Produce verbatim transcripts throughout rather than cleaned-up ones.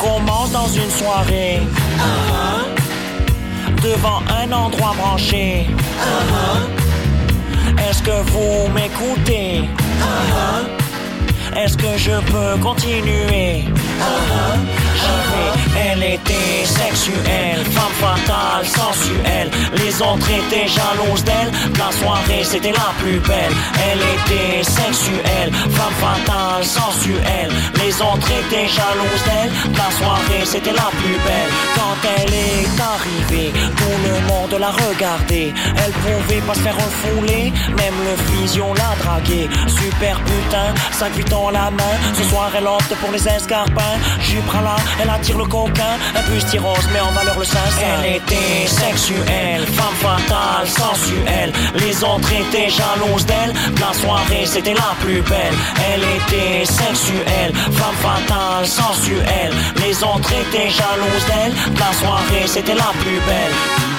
commence dans une soirée. Uh-huh. Devant un endroit branché. Uh-huh. Est-ce que vous m'écoutez? Uh-huh. Est-ce que je peux continuer? Uh-huh. J'y vais. Elle était sexuelle, femme fatale, sensuelle. Les autres étaient jalouses d'elle. La soirée c'était la plus belle. Elle était sexuelle, femme fatale, sensuelle. Les autres étaient jalouses d'elle. La soirée c'était la plus belle. Quand elle est arrivée, tout le monde la regardait. Elle pouvait pas se faire refouler. Même le physio l'a draguée. Super putain, sac Vuitton à la main. Ce soir elle opte pour les escarpins. Jupe là, elle attire le coquin. Un bustier-rose met en valeur le sein. Elle était sexuelle, femme fatale, sensuelle. Les autres étaient jalouses d'elle. La soirée c'était la plus belle. Elle était sexuelle, femme fatale, sensuelle. Les autres étaient jalouses d'elle. La soirée c'était la plus belle.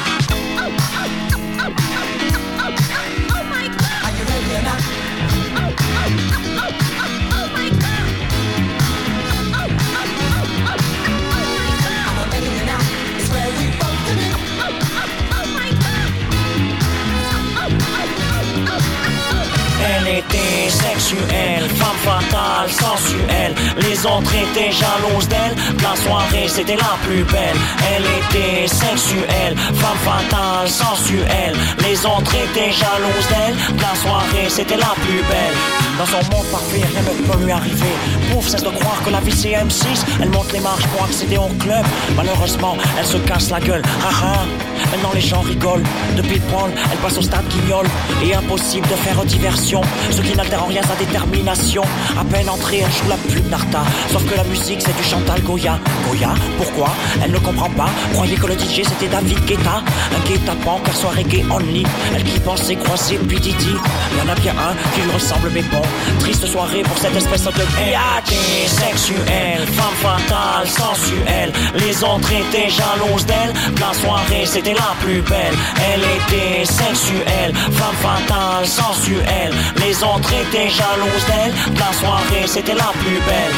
Elle était sexuelle, femme fatale, sensuelle. Les autres étaient jalouses d'elle. La soirée c'était la plus belle. Elle était sexuelle, femme fatale, sensuelle. Les autres étaient jalouses d'elle. La soirée c'était la plus belle. Dans son monde parfait, rien ne peut lui arriver. Pouf, cesse de croire que la vie c'est M six. Elle monte les marches pour accéder au club. Malheureusement, elle se casse la gueule. Ah ah. Maintenant les gens rigolent. Depuis le pôle, elle passe au stade guignol. Et impossible de faire diversion. Ce qui n'altère en rien sa détermination. À peine entrée, elle joue la pub Narta. Sauf que la musique c'est du Chantal Goya. Goya, pourquoi? Elle ne comprend pas. Croyait que le D J c'était David Guetta. Un guet-apens car soirée gay only. Elle qui pensait croiser P Diddy. Y'en a bien un qui lui ressemble mais bon. Triste soirée pour cette espèce de biatch. Sexuelle, femme fatale, sensuelle. Les autres étaient jalouses d'elle. La soirée c'était la plus belle. Elle était sexuelle, femme fatale, sensuelle. Les autres étaient jalouses d'elle. La soirée c'était la plus belle.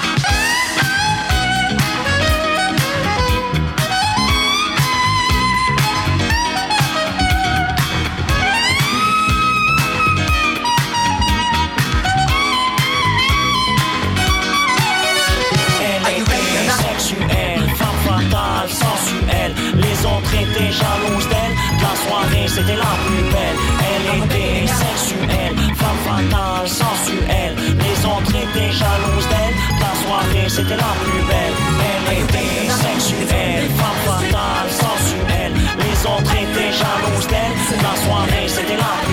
Les autres étaient jalouses d'elle. La soirée c'était la plus belle. Elle était sexuelle, femme fatale, sensuelle. Les autres étaient jalouses d'elle. La soirée c'était la plus belle. Elle était sexuelle, femme fatale, sensuelle. Les autres étaient jalouses d'elle. La soirée c'était la plus belle.